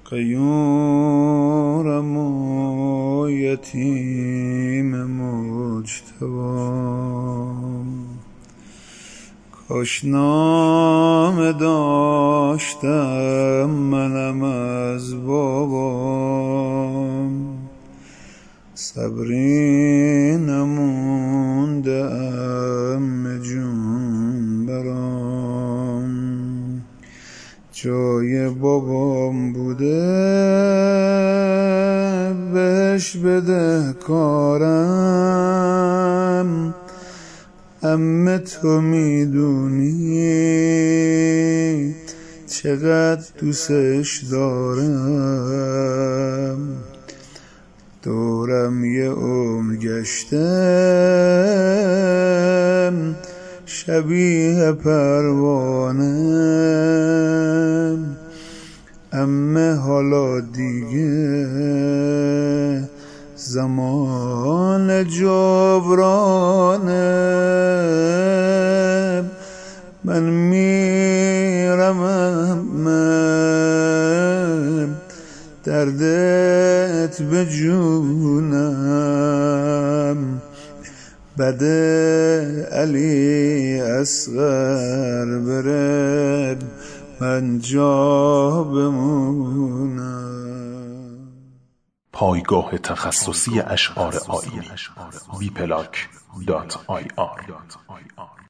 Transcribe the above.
قیورم و یتیم مجتبام، کاش نام داشتم منم از بابام، صبری نمونده ام جون برام، جای بابام بوده بهش بده کارم، عمه تو میدونی چقدر دوستش دارم، دورم یه عمر گشتم شبیه پروانه، عمه حالا دیگه زمان جبرانه، من میرم عمه دردت به جونم، بده علی اصغر بره من جا بمونم. پایگاه تخصصی اشعار آیینی wplac.ir